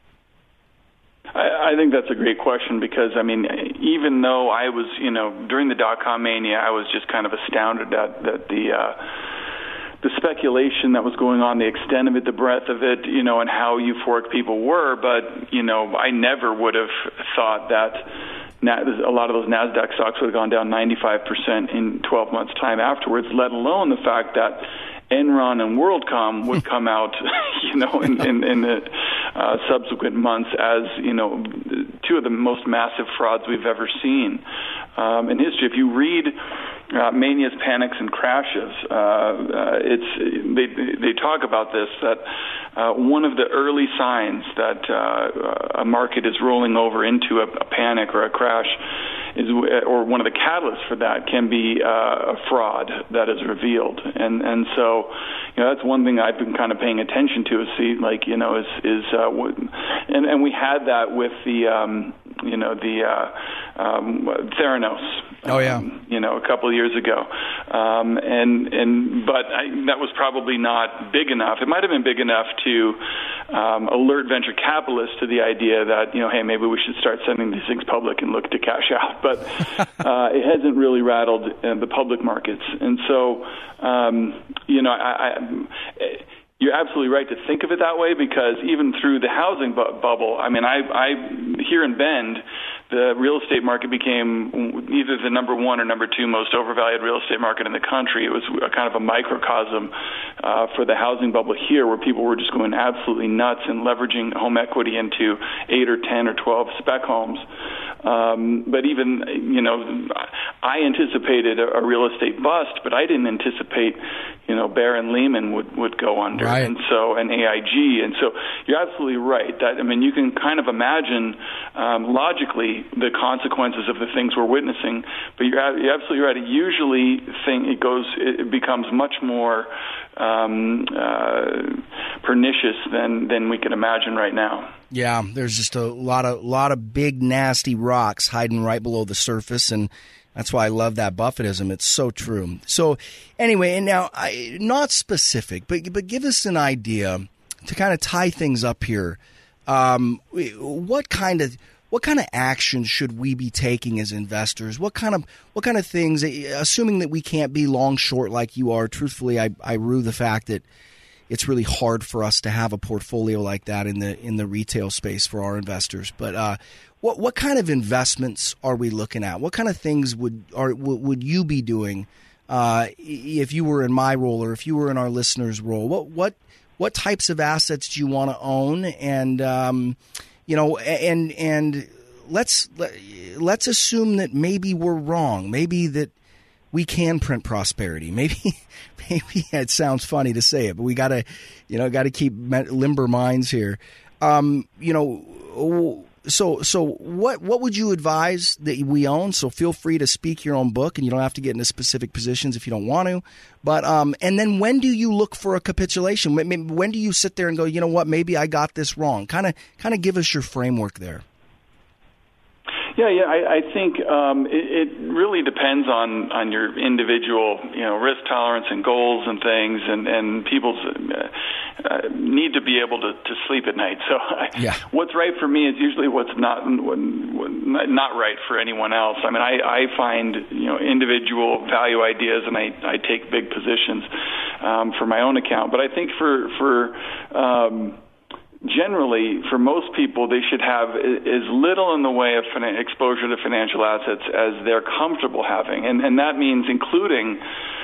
I think that's a great question because, even though I was, during the dot-com mania, I was just kind of astounded at the speculation that was going on, the extent of it, the breadth of it, and how euphoric people were. But, I never would have thought that a lot of those NASDAQ stocks would have gone down 95% in 12 months' time afterwards, let alone the fact that Enron and WorldCom would come out, in the subsequent months as, two of the most massive frauds we've ever seen in history. If you read Manias, Panics, and Crashes, they talk about this, that one of the early signs that a market is rolling over into a panic or a crash or one of the catalysts for that can be a fraud that is revealed, and so that's one thing I've been kind of paying attention to. And we had that with the Theranos. Oh yeah. A couple of years ago, but that was probably not big enough. It might have been big enough to alert venture capitalists to the idea that hey, maybe we should start sending these things public and look to cash out. But it hasn't really rattled the public markets, and so you're absolutely right to think of it that way because even through the housing bubble, I here in Bend, the real estate market became either the number one or number two most overvalued real estate market in the country. It was a kind of a microcosm for the housing bubble here, where people were just going absolutely nuts and leveraging home equity into 8 or 10 or 12 spec homes. But even, I anticipated a real estate bust, but I didn't anticipate, Bear and Lehman would go under, right. and AIG. And so you're absolutely right. You can kind of imagine logically the consequences of the things we're witnessing, but you're absolutely right. It usually it becomes much more pernicious than we can imagine right now. Yeah, there's just a lot of big nasty rocks hiding right below the surface, and that's why I love that Buffettism. It's so true. So anyway, and now not specific, but give us an idea to kind of tie things up here. What kind of action should we be taking as investors? What kind of things, assuming that we can't be long short like you are? Truthfully, I rue the fact that it's really hard for us to have a portfolio like that in the retail space for our investors. But what kind of investments are we looking at? What kind of things would you be doing if you were in my role or if you were in our listeners' role? What types of assets do you want to own? And and let's assume that maybe we're wrong. Maybe that we can print prosperity. Maybe it sounds funny to say it, but we gotta keep limber minds here. So what would you advise that we own? So feel free to speak your own book, and you don't have to get into specific positions if you don't want to. But and then when do you look for a capitulation? When do you sit there and go, you know what, maybe I got this wrong? Kind of give us your framework there. Yeah. I think it really depends on your individual, risk tolerance and goals and things, and people's need to be able to sleep at night. So what's right for me is usually what's not right for anyone else. I find individual value ideas, and I take big positions for my own account. But I think for generally, for most people, they should have as little in the way of exposure to financial assets as they're comfortable having. And that means including,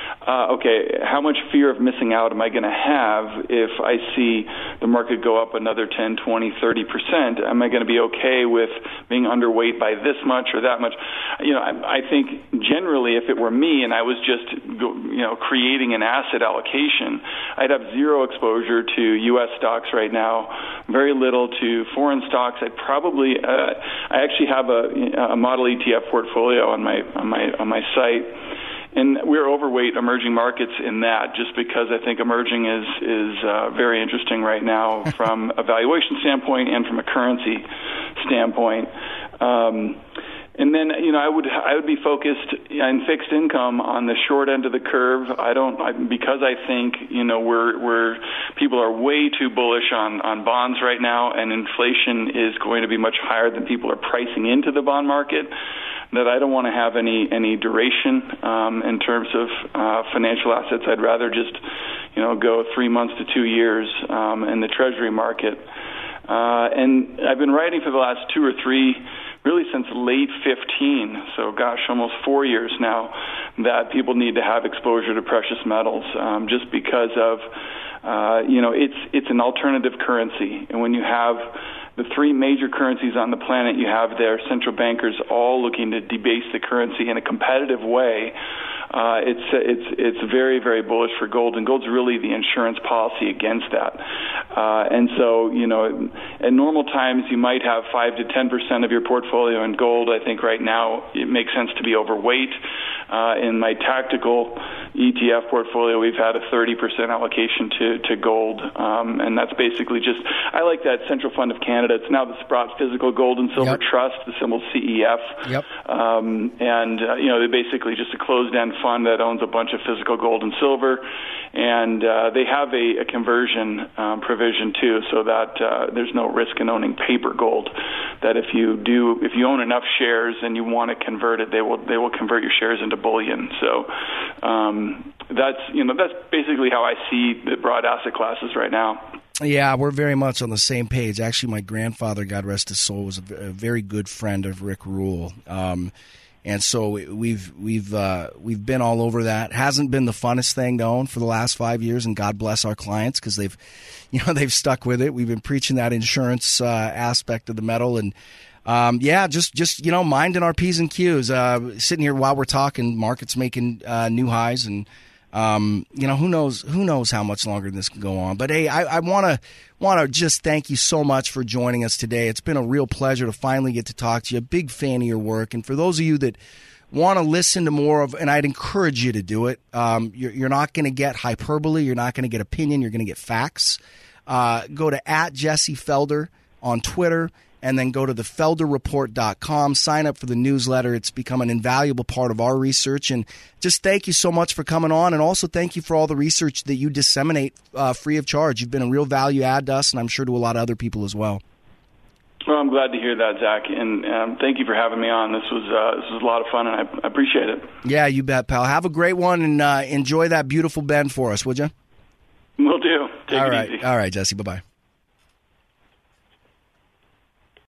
how much fear of missing out am I going to have if I see the market go up another 10, 20, 30%? Am I going to be okay with being underweight by this much or that much? I think generally if it were me and I was just, creating an asset allocation, I'd have zero exposure to U.S. stocks right now, very little to foreign stocks. I'd probably, I actually have a model ETF portfolio on my site. And we're overweight emerging markets in that, just because I think emerging is very interesting right now from a valuation standpoint and from a currency standpoint. And then, I would be focused in fixed income on the short end of the curve. Because I think, people are way too bullish on bonds right now, and inflation is going to be much higher than people are pricing into the bond market, that I don't want to have any duration in terms of financial assets. I'd rather just, go 3 months to 2 years in the Treasury market. And I've been writing for the last 2 or 3, really since late 15, so almost 4 years now, that people need to have exposure to precious metals, just because of, it's an alternative currency. And when you have the 3 major currencies on the planet, you have their central bankers all looking to debase the currency in a competitive way. It's very, very bullish for gold, and gold's really the insurance policy against that. And so, at normal times you might have 5 to 10% of your portfolio in gold. I think right now it makes sense to be overweight. In my tactical ETF portfolio, we've had a 30% allocation to gold, and that's basically just, I like that Central Fund of Canada. It's now the Sprott Physical Gold and Silver Trust, the symbol CEF. Yep. They're basically just a closed-end fund that owns a bunch of physical gold and silver, and they have a conversion provision too, so that there's no risk in owning paper gold. That if you own enough shares and you want to convert it, they will convert your shares into bullion. So that's basically how I see the broad asset classes right now. Yeah, we're very much on the same page. Actually, my grandfather, God rest his soul, was a very good friend of Rick Rule. And so we've been all over that. Hasn't been the funnest thing to own for the last 5 years, and God bless our clients because they've stuck with it. We've been preaching that insurance aspect of the metal, and just minding our P's and Q's. Sitting here while we're talking, market's making new highs, and who knows how much longer this can go on. But hey, I want to just thank you so much for joining us today. It's been a real pleasure to finally get to talk to you. A big fan of your work, and for those of you that want to listen to more of, and I'd encourage you to do it. You're not going to get hyperbole. You're not going to get opinion. You're going to get facts. Go to @JesseFelder on Twitter, and then go to thefelderreport.com. Sign up for the newsletter. It's become an invaluable part of our research. And just thank you so much for coming on, and also thank you for all the research that you disseminate free of charge. You've been a real value add to us, and I'm sure to a lot of other people as well. Well, I'm glad to hear that, Zach, and thank you for having me on. This was a lot of fun, and I appreciate it. Yeah, you bet, pal. Have a great one, and enjoy that beautiful bend for us, would you? Will do. Take it easy. All right, Jesse. Bye-bye.